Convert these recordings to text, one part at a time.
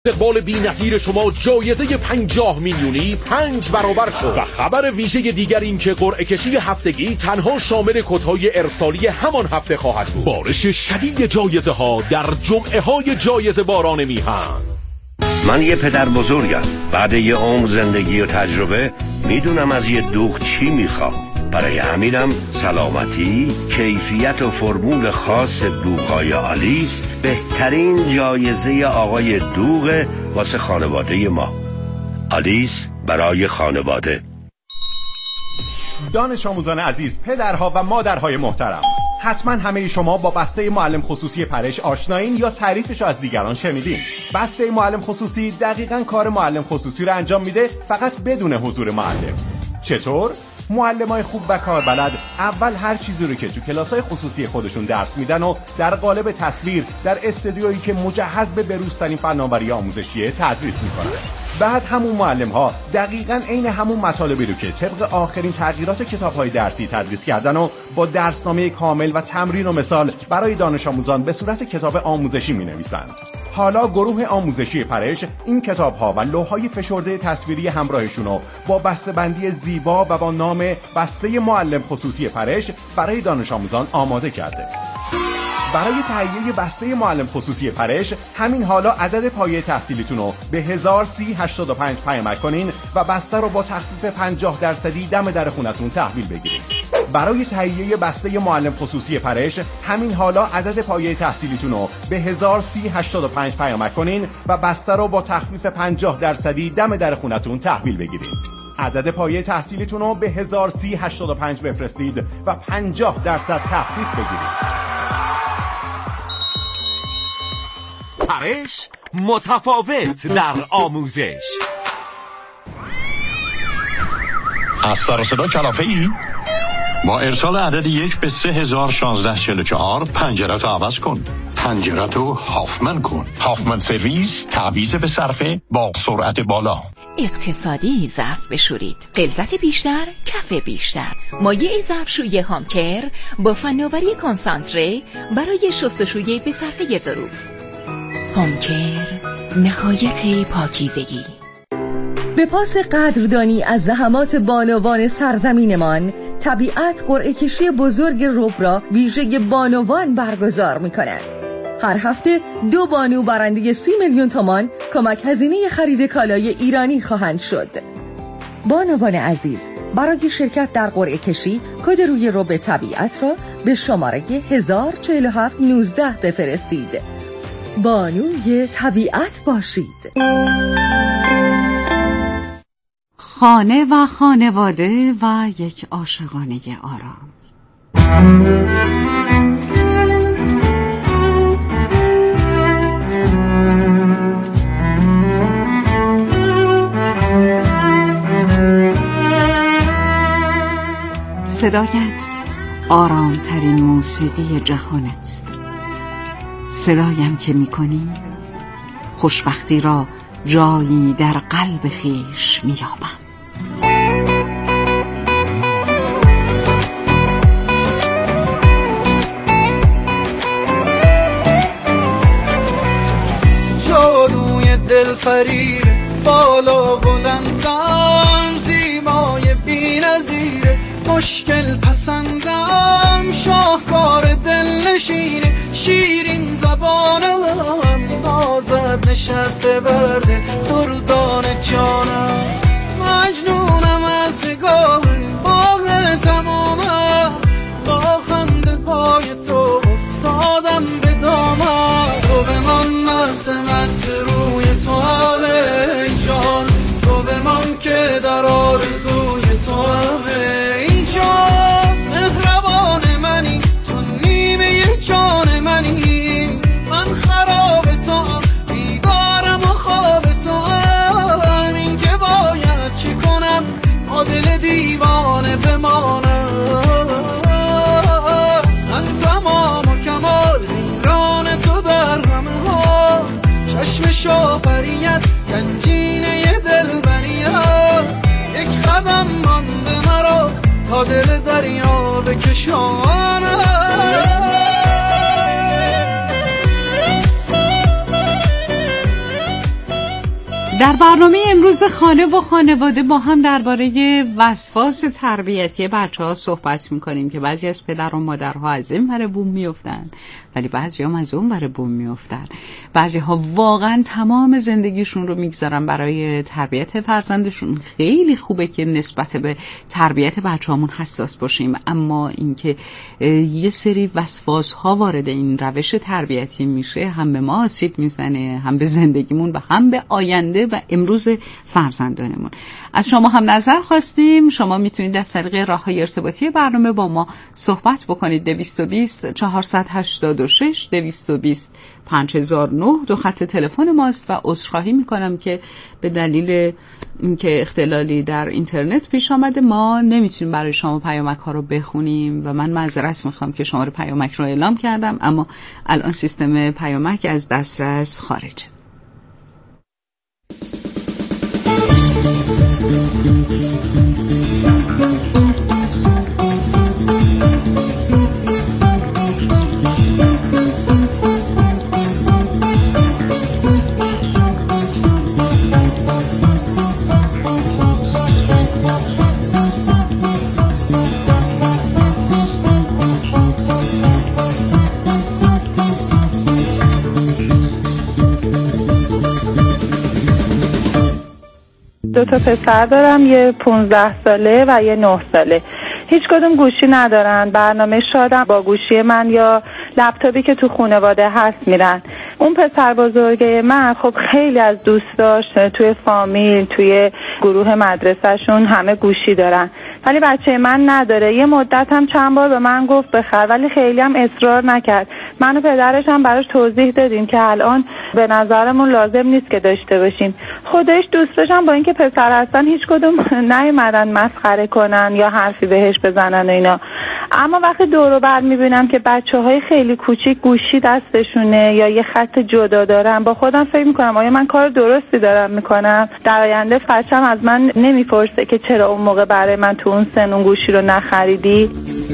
استقبال بی‌نظیر شما جایزه 50 میلیونی 5 برابر شد. و خبر ویژه دیگر این که قرعه کشی هفتگی تنها شامل کدهای ارسالی همان هفته خواهد بود. بارش شدید جایزه ها در جمعه های جایزه باران میهن. من یه پدر بزرگم. بعد یه عمر زندگی و تجربه میدونم از یه دوغ چی میخوام. برای همینم سلامتی، کیفیت و فرمول خاص دوغ‌های آلیس بهترین جایزه آقای دوغ واسه خانواده ما. آلیس برای خانواده. دانش آموزان عزیز، پدرها و مادرهای محترم، حتما همه شما با بسته معلم خصوصی پرش آشنایین یا تعریفش از دیگران شنیدین. بسته معلم خصوصی دقیقاً کار معلم خصوصی رو انجام میده، فقط بدون حضور معلم. چطور؟ معلمای خوب و کاربلد اول هر چیزی رو که تو کلاسای خصوصی خودشون درس میدن و در قالب تصویر در استودیویی که مجهز به بروزترین فناوری آموزشیه تدریس میکنن. بعد همون معلم ها دقیقاً عین همون مطالبی رو که طبق آخرین تغییرات کتاب‌های درسی تدریس کردن و با درسنامه کامل و تمرین و مثال برای دانش آموزان به صورت کتاب آموزشی می‌نویسن. حالا گروه آموزشی پرش این کتاب‌ها و لوح‌های فشرده تصویری همراهشون رو با بسته‌بندی زیبا و با نام بسته معلم خصوصی پرش برای دانش آموزان آماده کرده. برای تهیه بسته معلم خصوصی پرش همین حالا عدد پایه تحصیلیتون رو به 103085 پیامک کنین و بسته رو با تخفیف 50% دم در خونتون تحویل بگیرید. برای تهیه بسته معلم خصوصی پرش همین حالا عدد پایه تحصیلیتون رو به 103085 پیامک کنین و بسته رو با تخفیف 50% دم در خونتون تحویل بگیرید. عدد پایه تحصیلیتون رو به 103085 بفرستید و 50% تخفیف بگیرید. پرش متفاوت در آموزش. از سر صدا کلافه ای؟ با ارسال عدد 1 به 301644 پنجره‌تو عوض کن. پنجره‌تو هافمن کن. هافمن سرویس، تعویض به صرفه با سرعت بالا. اقتصادی ظرف بشورید، غلظت بیشتر، کف بیشتر. مایع ظرفشویی هامکر با فناوری کنسانتره برای شستشویی به صرفه ظروف. هامکر، نهایت پاکیزگی. به پاس قدردانی از زحمات بانوان سرزمینمان، طبیعت قرعه کشی بزرگ رب را ویژه بانوان برگزار می‌کند. هر هفته 2 بانو برنده 30 میلیون تومان کمک هزینه خرید کالای ایرانی خواهند شد. بانوان عزیز، برای شرکت در قرعه کشی کد روی رب طبیعت را به شماره 104719 بفرستید. بانوی طبیعت باشید. خانه و خانواده و یک عاشقانه آرام. صدایت آرامترین موسیقی جهان است. صدایم که می‌کنی خوشبختی را جایی در قلب خویش می‌یابم. جادوی دلفریب بالا بلندم، زیبای بی‌نظیره، مشکل پسندم، شاهکار دلنشینه، شیرین زبانم، نازت نشسته برده دردان جانم، مجنونم از نگاه باغ تمامم، با خنده پای تو افتادم به دامم، تو بمان مست روی تو همه جان، تو بمان که در آرزوی تو همه جان، مهربان منی تو نیمه جان منی، من خراب تو بیدارم و خواب تو هم، این که باید چی کنم با دل دیوانه بمانم، من تمام و کمال حیران تو در همه ها، چشم شافریت گنجینه دلبریت، یک قدم مانده مرا تا دل دریا بکشانم. در برنامه امروز خانه و خانواده با هم درباره وسواس تربیتی بچه‌ها صحبت می‌کنیم که بعضی از پدر و مادرها از این ور بوم میافتن ولی بعضی هم از اون ور بوم میافتن. بعضی ها واقعا تمام زندگیشون رو میگذارن برای تربیت فرزندشون. خیلی خوبه که نسبت به تربیت بچه‌هامون حساس باشیم، اما اینکه یه سری وسواس ها وارد این روش تربیتی میشه هم به ما آسیب میزنه، هم به زندگیمون و هم به آینده و امروز فرزندانمون. از شما هم نظر خواستیم. شما میتونید از طریق راه‌های ارتباطی برنامه با ما صحبت بکنید. 220 486 220 5009 دو خط تلفن ماست و عذرخواهی میکنم که به دلیل اینکه اختلالی در اینترنت پیش آمده ما نمیتونیم برای شما پیامک ها رو بخونیم و من معذرت میخوام که شما رو پیامک رو اعلام کردم، اما الان سیستم پیامک از دسترس خارجه. دو تا پسر دارم، یه 15 ساله و یه 9 ساله. هیچ کدوم گوشی ندارن. برنامه شادم با گوشی من یا لپتاپی که تو خانواده هست میرن. اون پسر بزرگه من خب خیلی از دوستاش توی فامیل، توی گروه مدرسهشون همه گوشی دارن، ولی بچه من نداره. یه مدت هم چند بار به من گفت بخر، ولی خیلی هم اصرار نکرد. من و پدرش هم براش توضیح دادیم که الان به نظرمون لازم نیست که داشته باشیم. خودش دوستاش هم با اینکه پسر هستن هیچ کدوم نیومدن مسخره کنن یا حرفی بهش بزنن و اینا. اما وقتی دور و بر میبینم که بچه‌های خیلی کوچیک گوشی دستشونه یا یه خط جدا دارن، با خودم فکر میکنم آیا من کار درستی دارم میکنم؟ در آینده بچه‌م از من نمیپرسه که چرا اون موقع برای من تو اون سن اون گوشی رو نخریدی؟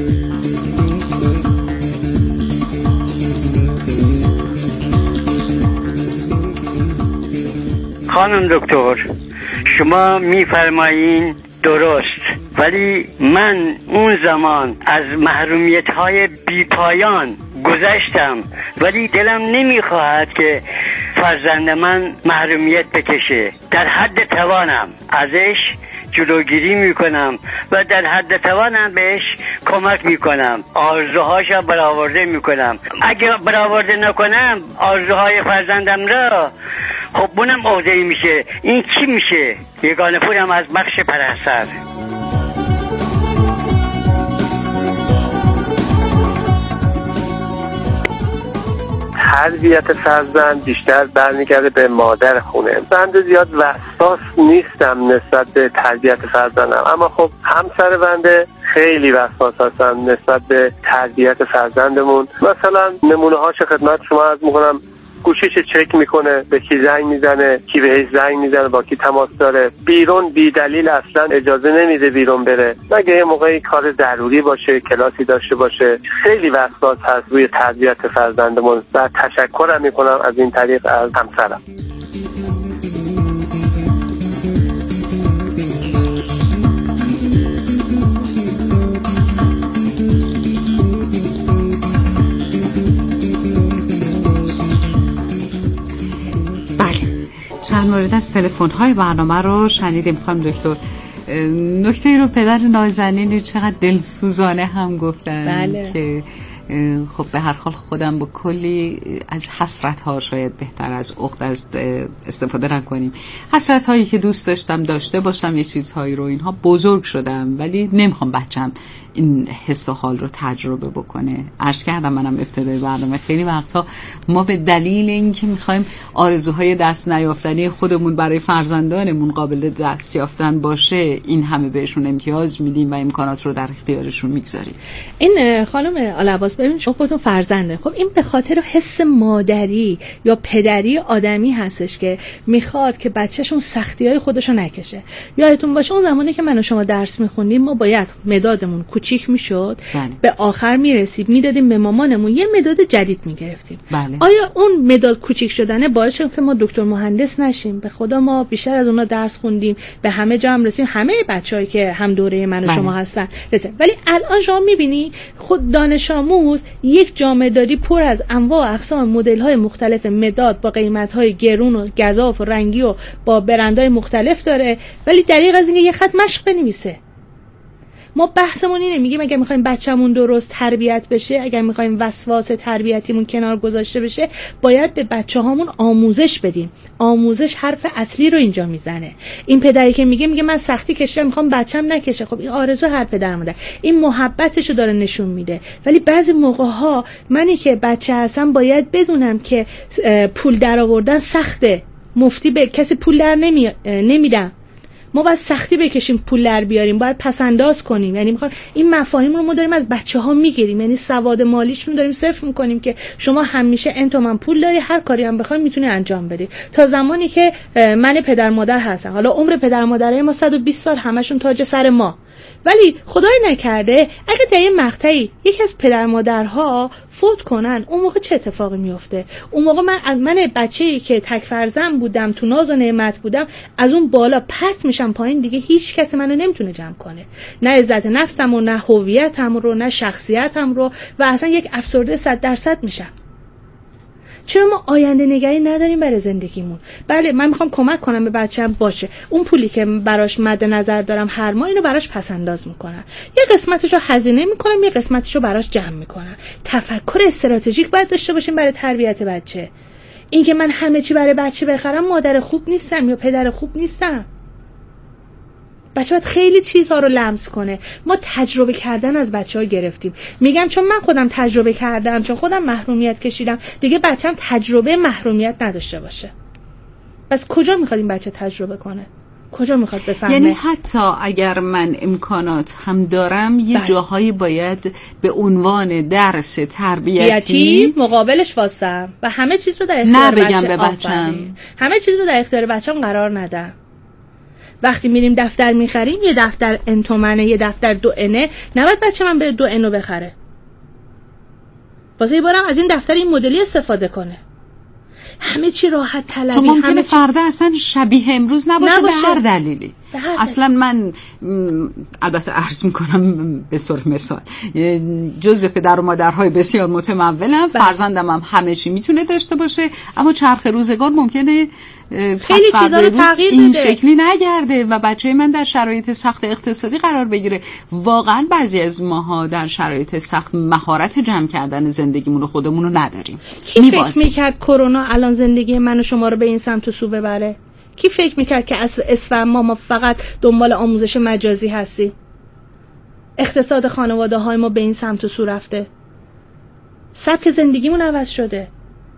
خانم دکتر، شما میفرمایین درست، ولی من اون زمان از محرومیت‌های بی‌پایان گذشتم، ولی دلم نمیخواهد که فرزند من محرومیت بکشه. در حد توانم ازش جلوگیری میکنم و در حد توانم بهش کمک میکنم، آرزوهاشو برآورده میکنم. اگه برآورده نکنم آرزوهای فرزندم را، خب اونم عقده‌ای میشه. این چی میشه؟ یگانه پورم از بخش پرستر. تربیت فرزند بیشتر برمیگرده به مادر خونه. بنده زیاد وسواس نیستم نسبت به تربیت فرزندم، اما خب همسر بنده خیلی وسواس هستن نسبت به تربیت فرزندمون. مثلا نمونه هاش خدمت شما عرض میکنم. گوشیش چک میکنه، به کی زنگ میزنه، کی بهش زنگ میزنه، با کی تماس داره. بیرون بی دلیل اصلا اجازه نمیده بیرون بره، مگه یه موقعی کار ضروری باشه، کلاسی داشته باشه. خیلی وسواس هست روی تربیت فرزندمون و تشکرم میکنم از این طریق از همسرم. چند مورد از تلفن‌های برنامه رو شنیدیم خانم دکتر. نکته رو پدر نازنین چقدر دلسوزانه هم گفتن. بله. که خب به هر حال خودم با کلی از حسرت‌ها شاید بهتر از عقد استفاده نکنیم. حسرت‌هایی که دوست داشتم داشته باشم یه چیزهایی رو، اینها بزرگ شدم ولی نمیخوام بچم این حس و حال رو تجربه بکنه. عرض کردم منم ابتدای برنامه خیلی وقتها ما به دلیل اینکه میخوایم آرزوهای دست نیافتنی خودمون برای فرزندانمون قابل دست یافتن باشه این همه بهشون امتیاز میدیم و امکانات رو در اختیارشون میگذاریم. این خانم آلعباس ببین شما خودتون فرزنده، خب این به خاطر حس مادری یا پدری آدمی هستش که میخواد که بچه‌شون سختی‌های خودشو نکشه. یادتون باشه اون زمانی که من و شما درس میخوندیم ما باید مدادمون کوچیک میشد به آخر میرسید میدادیم به مامانمون، یه مداد جدید میگرفتیم. آیا اون مداد کوچیک شدنه باعث شد که ما دکتر مهندس نشیم؟ به خدا ما بیشتر از اونا درس خوندیم، به همه جا هم رسیم، همه بچه‌ای که هم دوره من و شما هستن رسیم. ولی الان شما میبینی خود دانش آموز یک جامدادی پر از انواع و اقسام مدل‌های مختلف مداد با قیمت‌های گرون و گزاف و رنگی و با برندهای مختلف داره، ولی دریغ از اینکه یه خط مشق بنویسه. ما بحثمون اینه، میگیم اگه میخوایم بچه‌مون درست تربیت بشه، اگه میخوایم وسواس تربیتیمون کنار گذاشته بشه، باید به بچه‌هامون آموزش بدیم. آموزش حرف اصلی رو اینجا میزنه. این پدری که میگه من سختی کشیدم میخوام بچه‌م نکشه، خب این آرزو هر پدر مادر، این محبتشو داره نشون میده. ولی بعضی موقع‌ها منی که بچه هستم باید بدونم که پول درآوردن سخته. مفتی به کسی پول در نمیدم. ما باید سختی بکشیم پول در بیاریم، باید پسنداز کنیم. یعنی میخوام این مفاهیم رو ما داریم از بچه‌ها میگیریم، یعنی سواد مالیشون داریم صفر میکنیم که شما همیشه ان تومن پول داری، هر کاری هم بخوای میتونی انجام بدی. تا زمانی که من پدر مادر هستم، حالا عمر پدر مادرای ما 120 سال همشون تاج سر ما، ولی خدای نکرده اگه در یه مقطعی یکی از پدر مادرها فوت کنن، اون موقع چه اتفاقی میفته؟ اون موقع من بچه‌ای که تک فرزند بودم، تو ناز و نعمت بودم، از اون بالا پرت میشم پایین، دیگه هیچ کسی منو نمیتونه جمع کنه، نه عزت نفسم و نه هویتم رو، نه شخصیتم رو، و اصلا یک افسرده 100% میشم. چرا ما آینده نگری نداریم برای زندگیمون؟ بله من میخوام کمک کنم به بچه‌م، باشه اون پولی که براش مد نظر دارم هر ماه اینو براش پس انداز میکنم، یه قسمتشو هزینه میکنم، یه قسمتشو براش جمع میکنم. تفکر استراتژیک باید داشته باشیم برای تربیت بچه. این که من همه چی برای بچه بخرم مادر خوب نیستم یا پدر خوب نیستم. بچه باید خیلی چیزها رو لمس کنه. ما تجربه کردن از بچه‌ها گرفتیم. میگم چون من خودم تجربه کردم، چون خودم محرومیت کشیدم، دیگه بچه‌م تجربه محرومیت نداشته باشه. پس کجا میخواد این بچه تجربه کنه؟ کجا میخواد بفهمه؟ یعنی حتی اگر من امکانات هم دارم یه جاهایی باید به عنوان درس تربیتی مقابلش واسم و همه چیز رو در اختیار بچه‌م، همه چیز رو در اختیار بچه‌م قرار ندم. وقتی میریم دفتر میخریم، یه دفتر ان تومنه، یه دفتر 2 انه، نباید بچه من به 2 انو بخره. واسه یه بارم از این دفتر این مدلی استفاده کنه. همه چی راحت طلبی، چون ممکنه فردا اصلا شبیه امروز نباشه به هر دلیلی. اصلا من البته عرض میکنم به صورت مثال جزء پدر و مادرهای بسیار متمولم، فرزندم هم همه چی میتونه داشته باشه، اما چرخ روزگار ممکنه خیلی چیزا رو تغییر این بده، شکلی نگرده و بچه من در شرایط سخت اقتصادی قرار بگیره. واقعا بعضی از ماها در شرایط سخت مهارت جمع کردن زندگیمون رو خودمون رو نداریم. کی فکر میکرد کرونا الان زندگی من و شما رو به این سمت و سو ببره؟ کی فکر میکرد که اسفند ما فقط دنبال آموزش مجازی هستیم؟ اقتصاد خانواده های ما به این سمت و سو رفته، سبک زندگیمون عوض شده،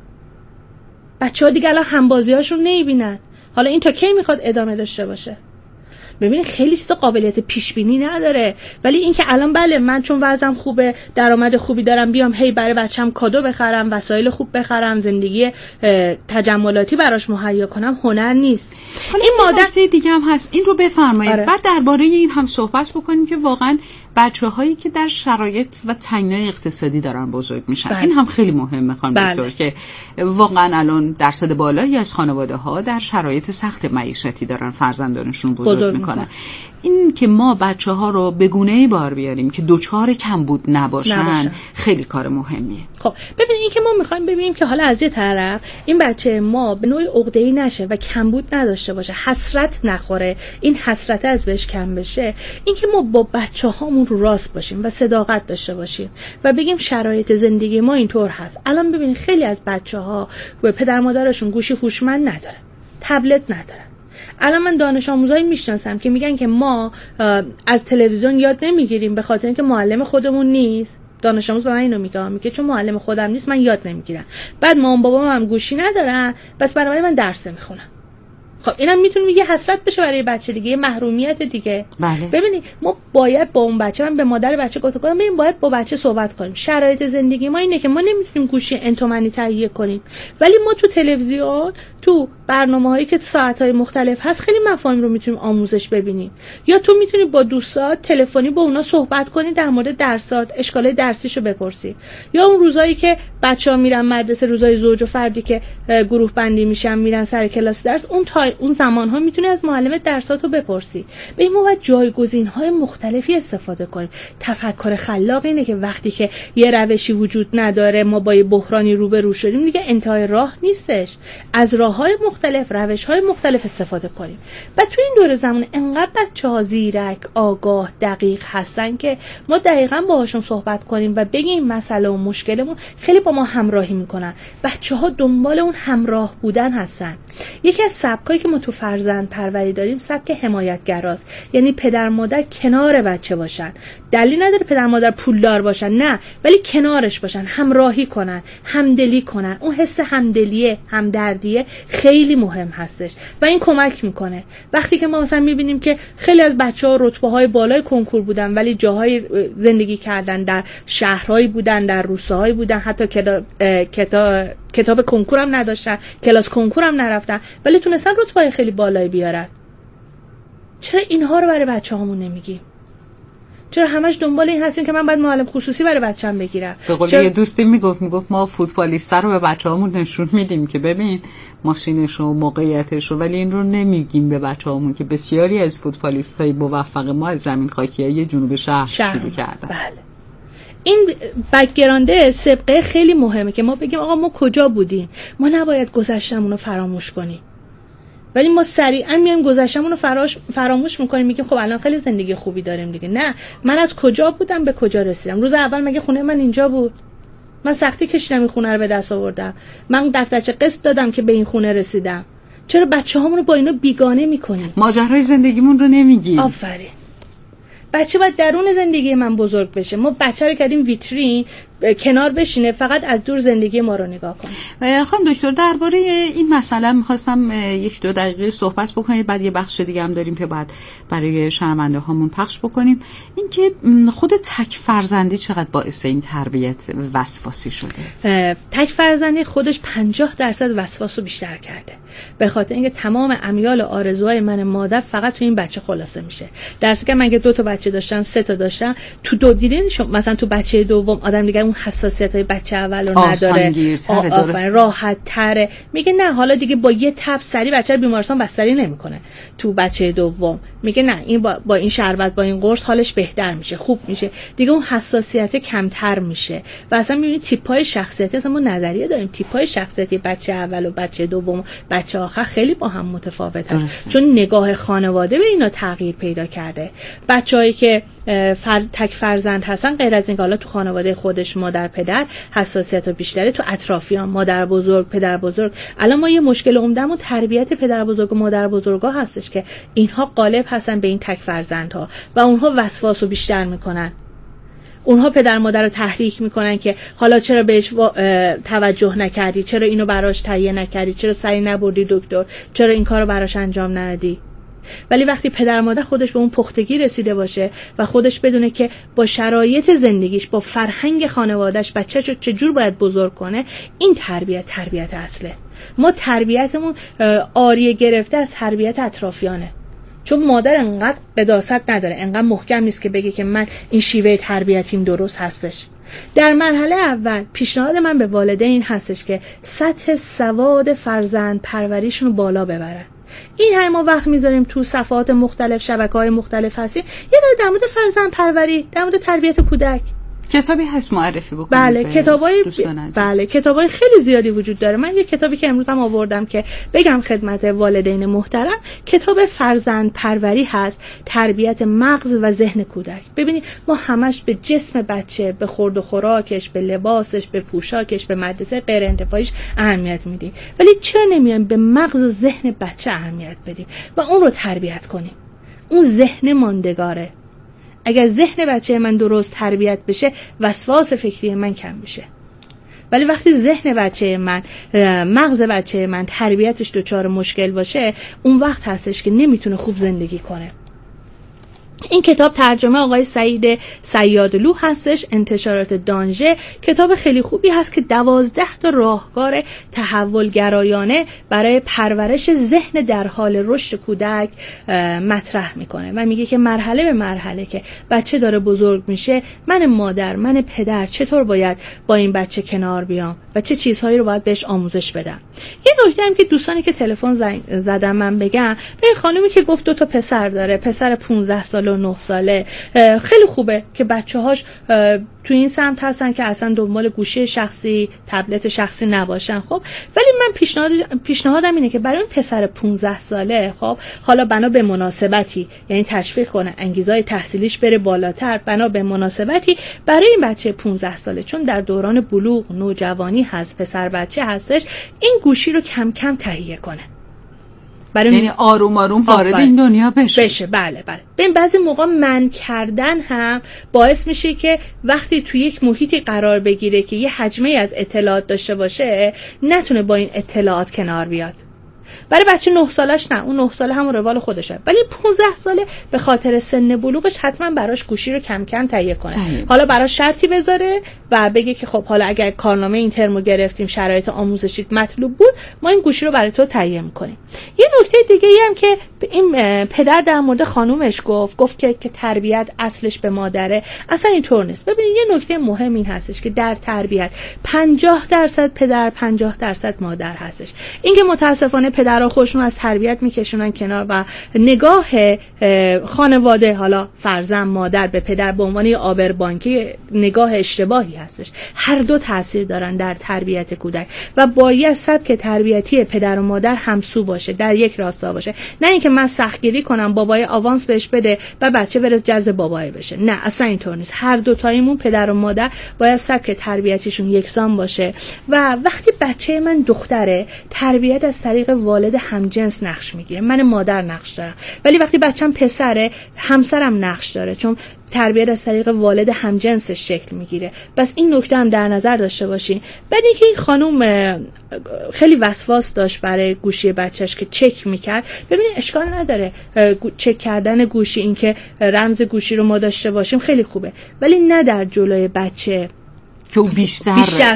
بچه ها دیگه الان همبازی هاشون نمیبینن. حالا این تا کی میخواد ادامه داشته باشه؟ ببینید خیلی چیزا قابلیت پیش بینی نداره. ولی این که الان بله من چون وضعم خوبه، درآمد خوبی دارم، بیام هی برای بچه‌م کادو بخرم، وسایل خوب بخرم، زندگی تجملاتی براش مهیا کنم، هنر نیست. این مادر دیگه هم هست، این رو بفرمایید. بعد درباره این هم صحبت بکنیم که واقعا بچه‌هایی که در شرایط و تنگنای اقتصادی دارن بزرگ میشن، این هم خیلی مهمه خانم دکتر، که واقعا الان درصد بالایی از خانواده‌ها در شرایط سخت معیشتی دارن فرزندانشون بزرگ میکنن. این که ما بچه‌ها رو به گونه‌ای بار بیاریم که دوچار کمبود نباشن خیلی کار مهمیه. خب ببینید این که ما می‌خوایم ببینیم که حالا از یه طرف این بچه ما به نوعی عقده‌ای نشه و کمبود نداشته باشه، حسرت نخوره، این حسرت از بهش کم بشه، این که ما با بچه‌هامون رو راست باشیم و صداقت داشته باشیم و بگیم شرایط زندگی ما اینطور هست. الان ببینید خیلی از بچه‌ها و پدر مادرشون گوشی هوشمند نداره، تبلت نداره. الان من دانش آموزایی میشناسم که میگن که ما از تلویزیون یاد نمیگیریم به خاطر اینکه معلم خودمون نیست. دانش آموز به من اینو میگه چون معلم خودم نیست من یاد نمیگیرم. بعد مامان بابام هم گوشی ندارن، بس بنابراین من درس نمیخونم. خب اینم میتونه یه حسرت بشه برای بچه دیگه، یه محرومیت دیگه. ببینید ما باید با اون بچه، من به مادر بچه گفتم ببین باید با بچه صحبت کنیم. شرایط زندگی ما اینه که ما نمیتونیم گوشی ان تومنی تهیه کنیم، ولی ما تو تلویزیون تو برنامه‌هایی که ساعت‌های مختلف هست خیلی مفاهیم رو میتونیم آموزش ببینیم. یا تو میتونی با دوستات تلفنی با اونا صحبت کنی، در مورد درسات، اشکالای درسیشو بپرسی. یا اون روزایی که بچه‌ها میرن مدرسه، روزای زوج و فردی که گروه بندی میشن میرن سر کلاس درس، اون زمان‌ها میتونی از معلم درساتو بپرسی. ببین ما باید جایگزین‌های مختلفی استفاده کنیم. تفکر خلاق اینه که وقتی که یه روشی وجود نداره، ما با یه بحرانی روبرو شدیم، دیگه انتهای راه نیستش. از راه‌های مختلف، روش‌های مختلف استفاده کنیم. و تو این دوره زمان انقدر بچه‌ها زیرک، آگاه، دقیق هستن که ما دقیقاً باهاشون صحبت کنیم و بگیم مسئله و مشکلمون، خیلی با ما همراهی میکنن. بچه‌ها دنبال اون همراه بودن هستن. یکی از سبکایی که ما تو فرزند پروری داریم سبک حمایتگراست. یعنی پدر مادر کنار بچه باشن. دلیل نداره پدر مادر پولدار باشن، نه، ولی کنارش باشن، همراهی کنن، همدلی کنن. اون حس همدلیه، همدردیه خیلی مهم هستش و این کمک میکنه. وقتی که ما مثلا میبینیم که خیلی از بچه‌ها رتبه‌های بالای کنکور بودن ولی جاهای زندگی کردن در شهرهایی بودن، در روستاهایی بودن، حتی کتاب کنکور هم نداشتن، کلاس کنکور هم نرفتن، ولی تونستن رتبه‌های خیلی بالایی بیارن. چرا اینها رو برای بچه‌هامون نمیگیم؟ چرا همش دنبال این هستیم که من باید معلم خصوصی برای بچه‌م بگیرم؟ به قول یه دوستی میگفت ما فوتبالیستا رو به بچه‌هامون نشون میدیم که ببین ماشینش و موقعیتش رو، ولی این رو نمیگیم به بچه‌هامون که بسیاری از فوتبالیستای موفق ما از زمین خاکیای جنوب شهر شروع کردن. بله. این بک‌گراند سابقه خیلی مهمه که ما بگیم آقا ما کجا بودیم، ما نباید گذشتمون رو فراموش کنیم. ولی ما سریعا میایم گذشتمون رو فراموش میکنیم، میگیم خب الان خیلی زندگی خوبی داریم دیگه. نه، من از کجا بودم به کجا رسیدم. روز اول مگه خونه من اینجا بود؟ من سختی کشیدم این خونه رو به دست آوردم، من دفترچه قسط دادم که به این خونه رسیدم. چرا بچه‌هامون رو با اینا بیگانه میکنیم؟ ماجرای زندگیمون رو نمیگیم. آفرین. بچه باید درون زندگی من بزرگ بشه. ما بچه رو کردیم ویترین، کنار بشینه فقط از دور زندگی ما رو نگاه کنه. خانم دکتر درباره این مسئله می‌خواستم 1-2 دقیقه صحبت بکنید، بعد یه بخش دیگه هم داریم که بعد برای شنونده هامون پخش بکنیم. اینکه خود تک فرزندی چقدر باعث این تربیت وسواسی شده؟ تک فرزندی خودش 50% وسواس رو بیشتر کرده، به خاطر اینکه تمام امیال و آرزوهای من مادر فقط تو این بچه خلاصه میشه. درسته که من اگه 2 تا بچه داشتم، 3 تا داشتم، تو دو دیدین مثلا تو بچه دوم آدم دیگه اون حساسیت‌های بچه اول رو نداره، راحت تره، میگه نه حالا دیگه با یه تب سری بچه رو بیمارستان بستری نمیکنه. تو بچه دوم میگه نه این با این شربت با این قرص حالش بهتر میشه، خوب میشه، دیگه اون حساسیت کمتر میشه. و اصلا میبینید تیپ‌های شخصیتی، اصلا ما نظریه داریم تیپ‌های شخصیتی بچه اول و بچه دوم، بچه آخر خیلی با هم متفاوتن، چون نگاه خانواده به اینا تغییر پیدا کرده. بچه‌هایی که تک فرزند هستن غیر از اینکه حالا تو خانواده خودش مادر پدر حساسیت بیشتره، تو اطرافیان مادر بزرگ پدر بزرگ. الان ما یه مشکل عمده‌مون تربیت پدر بزرگ و مادر بزرگا هستش که اینها غالب هستن به این تک فرزندها و اونها وسواس رو بیشتر میکنن. اونها پدر مادر رو تحریک میکنن که حالا چرا بهش توجه نکردی، چرا اینو براش تهیه نکردی، چرا سعی نبردی دکتر، چرا این کارو براش انجام ندادی. ولی وقتی پدر مادر خودش به اون پختگی رسیده باشه و خودش بدونه که با شرایط زندگیش، با فرهنگ خانوادهش بچه‌شو چجور باید بزرگ کنه، این تربیت اصله. ما تربیتمون آریه گرفته از تربیت اطرافیانه، چون مادر انقدر قداست نداره، انقدر محکم نیست که بگه که من این شیوه تربیتیم درست هستش. در مرحله اول پیشنهاد من به والدین هستش که سطح سواد فرزند پروریشون رو بالا ببرن. این همه ما وقت میذاریم تو صفحات مختلف، شبکه‌های مختلف هستیم، یه در مورد فرزند پروری، در مورد تربیت کودک کتابی هست معرفی بکنید؟ بله کتابای خیلی زیادی وجود داره. من یه کتابی که امروز هم آوردم که بگم خدمت والدین محترم، کتاب فرزند پروری هست، تربیت مغز و ذهن کودک. ببینید ما همش به جسم بچه، به خورد و خوراکش، به لباسش، به پوشاکش، به مدرسه غیر انتفاعیش اهمیت میدیم، ولی چرا نمیایم به مغز و ذهن بچه اهمیت بدیم و اون رو تربیت کنیم؟ اون ذهن ماندگاره. اگر ذهن بچه من درست تربیت بشه، وسواس فکری من کم میشه. ولی وقتی ذهن بچه من، مغز بچه من تربیتش دچار مشکل باشه، اون وقت هستش که نمیتونه خوب زندگی کنه. این کتاب ترجمه آقای سعید صیادلو هستش، انتشارات دانژه. کتاب خیلی خوبی هست که 12 تا راهکار تحولگرایانه برای پرورش ذهن در حال رشد کودک مطرح میکنه و میگه که مرحله به مرحله که بچه داره بزرگ میشه، من مادر، من پدر چطور باید با این بچه کنار بیام و چه چیزهایی رو باید بهش آموزش بدم. یه نکته هم که دوستانی که تلفن زدن من بگم، به خانومی که گفت 2 تا پسر داره، پسر 15 ساله و 9 ساله، خیلی خوبه که بچه‌هاش تو این سمت هستن که اصلا دنبال گوشی شخصی، تبلت شخصی نباشن. خب ولی من پیشنهادم اینه که برای اون پسر 15 ساله، خب حالا بنا به مناسبتی، یعنی تشویق کنه انگیزهای تحصیلیش بره بالاتر، بنا به مناسبتی برای این بچه 15 ساله، چون در دوران بلوغ، نوجوانی هست، پسر بچه هستش، این گوشی رو کم کم تهیه کنه. یعنی آروم آروم وارد این دنیا بشه. بله. ببین بعضی موقع من کردن هم باعث میشه که وقتی تو یک محیطی قرار بگیره که یه حجمه از اطلاعات داشته باشه، نتونه با این اطلاعات کنار بیاد. برای بچه 9 سالش نه، اون 9 ساله همون روال خودشه، ولی 15 ساله به خاطر سن بلوغش حتما براش گوشی رو کم کم تهیه کنه. حالا براش شرطی بذاره و بگه که خب حالا اگر کارنامه این ترمو گرفتیم، شرایط آموزشی مطلوب بود، ما این گوشی رو برای تو تهیه می‌کنیم. یه نکته دیگه ای هم که این پدر در مورد خانومش گفت که تربیت اصلش به مادره، اصلا اینطور نیست. ببینید یه نکته مهم این هستش که در تربیت 50% پدر 50% مادر هستش. اینکه متاسفانه پدرها خودشون از تربیت میکشونن کنار و نگاه خانواده، حالا فرزند مادر به پدر به عنوان آبربانکی، نگاه اشتباهی هستش. هر دو تاثیر دارن در تربیت کودک و باید سبک تربیتی پدر و مادر همسو باشه، در یک راستا باشه. نه اینکه من سختگیری کنم بابای آوانس بهش بده و بچه بره جذب بابای بشه، نه اصلا اینطور نیست. هر دو تایمون پدر و مادر باید سبک تربیتیشون یکسان باشه. و وقتی بچه من دختره، تربیت از طریق والد همجنس نقش میگیره، من مادر نقش دارم. ولی وقتی بچه‌م پسره، همسرم نقش داره، چون تربیت از طریق والد همجنسش شکل میگیره. بس این نکته هم در نظر داشته باشین. بعد اینکه این خانم خیلی وسواس داشت برای گوشی بچهش که چک میکرد، ببینید اشکال نداره چک کردن گوشی، اینکه رمز گوشی رو ما داشته باشیم خیلی خوبه، ولی نه در جلوی بچه که بیشتر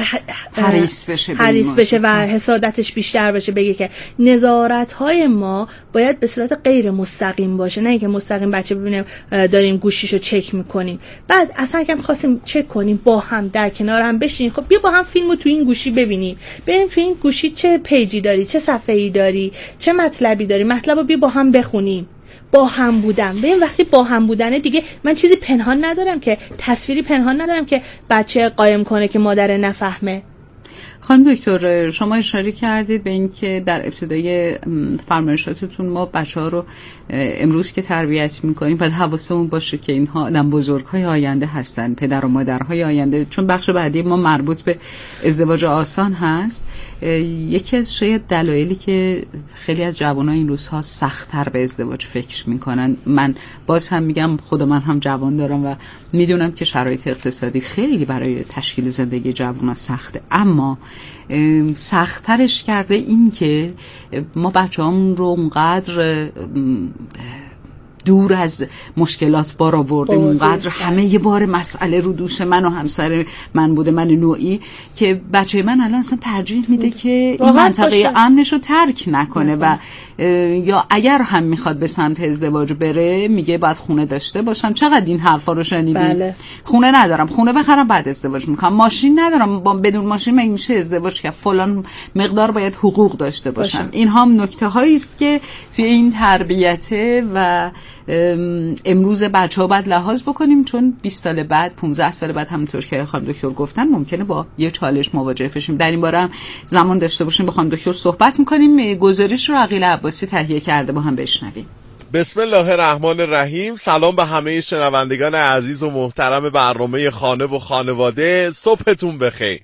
حریص بشه و حسادتش بیشتر باشه. بگه که نظارت‌های ما باید به صورت غیر مستقیم باشه، نه اینکه مستقیم بچه ببینیم داریم گوشیشو چک میکنیم. بعد اصلا که خواستیم چک کنیم با هم در کنار هم بشین، خب بیا با هم فیلمو تو این گوشی ببینیم تو این گوشی چه پیجی داری، چه صفحه‌ای داری، چه مطلبی داری، مطلبو بیا با هم بخونیم. با هم بودن. ببین وقتی با هم بودنه دیگه من چیزی پنهان ندارم، که تصویری پنهان ندارم که بچه قایم کنه که مادر نفهمه. خانم دکتر، شما اشاره کردید به اینکه در ابتدای فرمایشاتتون ما بچه‌ها رو امروز که تربیت می‌کنیم باید حواسمون باشه که اینها آدم بزرگ‌های آینده هستن، پدر و مادرهای آینده. چون بخش بعدی ما مربوط به ازدواج آسان هست. یکی از شاید دلایلی که خیلی از جوان‌ها این روزها سخت‌تر به ازدواج فکر می‌کنن، من باز هم میگم خود من هم جوان دارم و میدونم که شرایط اقتصادی خیلی برای تشکیل زندگی جوان‌ها سخته، اما سخت‌ترش کرده این که ما بچه‌هامون رو اونقدر دور از مشکلات بار آوردیم، اونقدر همه یه بار مسئله رو دوش من و همسر من بوده، من نوعی، که بچه من الان اصلا ترجیح میده که این منطقه امنش رو ترک نکنه و یا اگر هم میخواد به سمت ازدواج بره میگه باید خونه داشته باشم. چقدر این حرفا رو شنیدی؟ بله. خونه ندارم، خونه بخرم بعد ازدواج میکنم. ماشین ندارم، بدون ماشین مگه میشه ازدواج کرد؟ فلان مقدار باید حقوق داشته باشم. این هم نکته هایی است که توی این تربیته و امروز بچه‌ها باید لحاظ بکنیم، چون 20 سال بعد، 15 سال بعد همونطور که خانم دکتر گفتن ممکنه با یه چالش مواجه بشیم. در این باره هم زمان داشته باشیم با خانم دکتر صحبت می‌کنیم. گزارش رو عقیل عباسی تهیه کرده، با هم بشنویم. بسم الله الرحمن الرحیم. سلام به همه شنوندگان عزیز و محترم برنامه خانه و خانواده. صبحتون بخیر.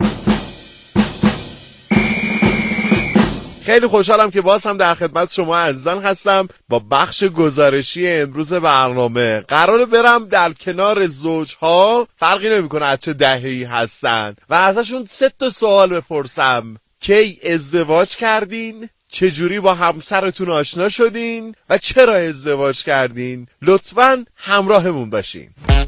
خیلی خوشحالم که باز هم در خدمت شما عزیزان هستم با بخش گزارشی امروز برنامه. قراره برم در کنار زوجها، فرقی نمیکنه از چه دهه‌ای هستن، و ازشون 3 سوال بپرسم. کی ازدواج کردین؟ چجوری با همسرتون آشنا شدین و چرا ازدواج کردین؟ لطفاً همراهمون باشین.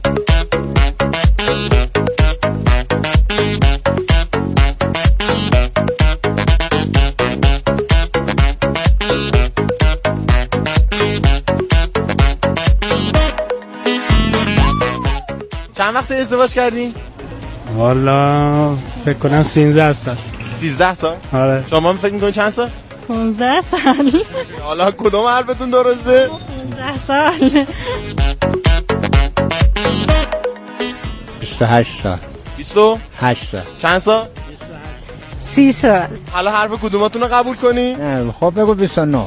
چند وقت ازدواج کردین؟ والا فکر کنم 13 سال. 13 سال؟ آره. شما فکر می‌کنید چند سال؟ 15 سال. حالا کدوم حرفتون درسته؟ 15 سال. 28 سال. 28 سال. چند سال؟ 30 سال. حالا حرف کدوماتون رو قبول کنی؟ نه خب بگو 29.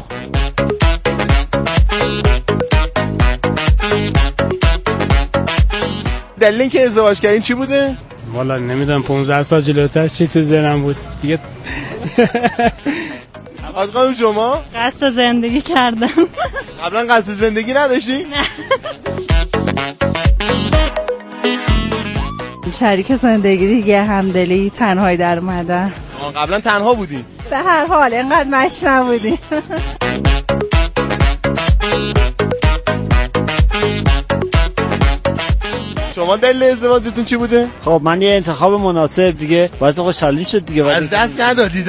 دلیل اینکه ازدواج کردین چی بوده؟ والا نمیدونم 15 سال جلوتر چی تو ذهنم بود دیگه. از قانون شما؟ قصد زندگی کردم. قبلا قصد زندگی نداشتی؟ نه. شریک زندگی دیگه، همدلی، تنهایی در اومدن. قبلا تنها بودی؟ به هر حال اینقدر مچ نبودی. شما دلیل ازدواجتون چی بوده؟ خب من یه انتخاب مناسب دیگه باعث خوشحالی شد دیگه. از دست ندادید.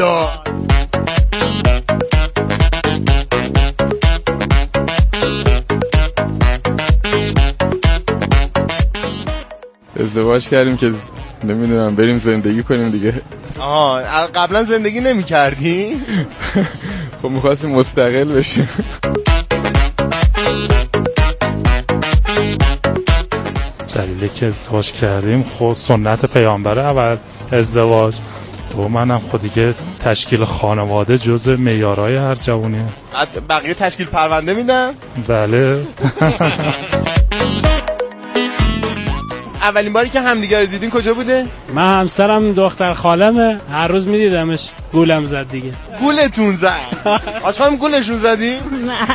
ازدواج کردیم که نمیدونم بریم زندگی کنیم دیگه. قبلا زندگی نمی کردی؟ خب میخواستیم مستقل بشیم. دلیلی که ازدواج کردیم خود سنت پیامبره، اول ازدواج، تو منم خود دیگه تشکیل خانواده جز معیارهای هر جوونیه. بقیه تشکیل پرونده میدن؟ بله. اولین باری که همدیگه رو دیدین کجا بوده؟ من همسرم دختر خالمه، هر روز میدیدمش، گولم زد دیگه. گولتون زد؟ آشقام گولشون زدی؟ نه.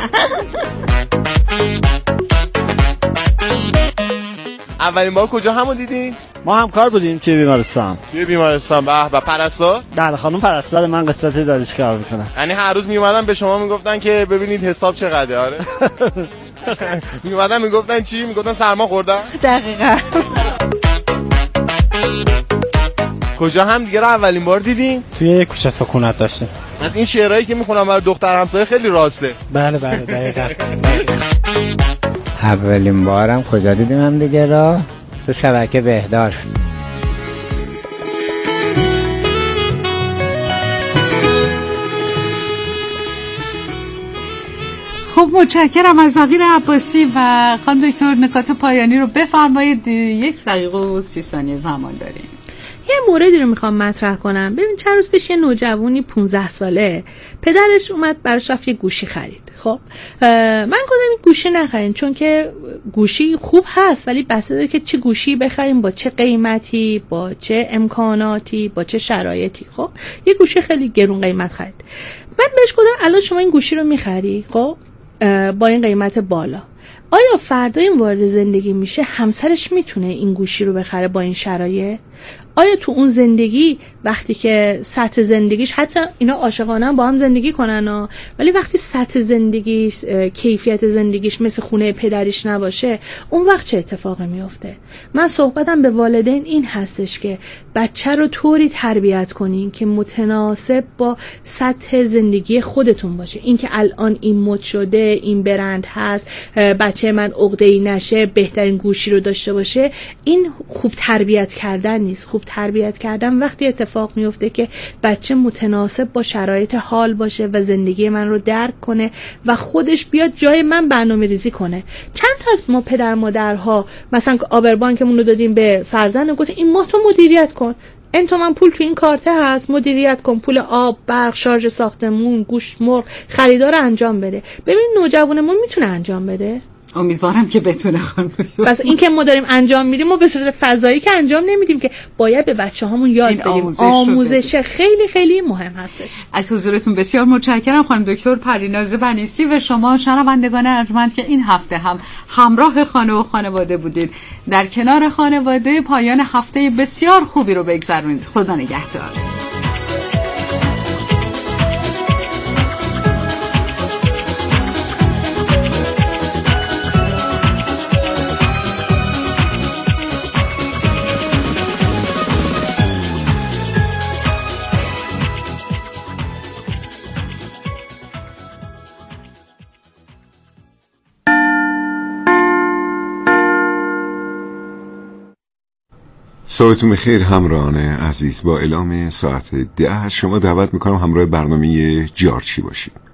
اولین بار کجا همو دیدین؟ ما همکار بودیم توی بیمارستان. توی بیمارستان. به پرستار؟ بله خانم پرستار من قسمت داریش کار میکنم. یعنی هر روز میومدن به شما میگفتن که ببینید حساب چقدره؟ آره. میومدن میگفتن چی؟ میگفتن سرما خوردن؟ دقیقاً. کجا هم دیگه رو اولین بار دیدین؟ توی یک کوچه سکونت داشتیم. از این شعرهایی که میخونم برای دختر همسایه خیلی راسته. بله دقیقاً. اولین بارم کجا دیدیم هم دیگه را؟ تو شبکه بهداشت. خب متشکرم از عقیل عباسی و خانم دکتر. نکات پایانی رو بفرمایید. 1 دقیقه و 30 ثانیه زمان داریم. یه موردی رو میخوام مطرح کنم. ببین چند روز پیش یه نوجوانی 15 ساله پدرش اومد براش رفت یه گوشی خرید. خب من گفتم این گوشی نخرین، چون که گوشی خوب هست ولی بسته داره که چه گوشی بخریم، با چه قیمتی، با چه امکاناتی، با چه شرایطی. خب یه گوشی خیلی گرون قیمت خرید. من بهش گفتم الان شما این گوشی رو میخری، خب با این قیمت بالا، آیا فردا این وارد زندگی میشه همسرش میتونه این گوشی رو بخره با این شرایط؟ آیا تو اون زندگی وقتی که سطح زندگیش، حتی اینا عاشقانه با هم زندگی کنن ولی وقتی سطح زندگیش، کیفیت زندگیش مثل خونه پدریش نباشه، اون وقت چه اتفاقی میفته؟ من صحبتم به والدین این هستش که بچه رو طوری تربیت کنین که متناسب با سطح زندگی خودتون باشه. این که الان این مد شده، این برند هست، بچه من عقده‌ای نشه، بهترین گوشی رو داشته باشه، این خوب تربیت کردن نیست. خوب تربیت کردن وقتی اتفاق میفته که بچه متناسب با شرایط حال باشه و زندگی من رو درک کنه و خودش بیاد جای من برنامه ریزی کنه. چند تا از ما پدر مادرها مثلا آبربانکمون رو دادیم به فرزند، گفتیم این ماه تو مدیریت کن، این تومن پول تو این کارته هست، مدیریت کن، پول آب، برق، شارژ ساختمون، گوشت مرغ، خریدار انجام بده. ببین نوجوانمون میتونه انجام بده. امیدوارم که بتونه خانم. بس این که ما داریم انجام میدیم ما به صورت فضایی که انجام نمیدیم، که باید به بچه‌هامون یاد بدیم. آموزش خیلی خیلی مهم هستش. از حضورتون بسیار متشکرم خانم دکتر پریناز بنیسی و شما شنوندگان ارجمند که این هفته هم همراه خانه و خانواده بودید. در کنار خانواده پایان هفته بسیار خوبی رو بگذرونید. خدا نگهدار. صبحتون بخیر همراهان عزیز. با اعلام ساعت 10 شما دعوت میکنم همراه برنامه جارچی باشید.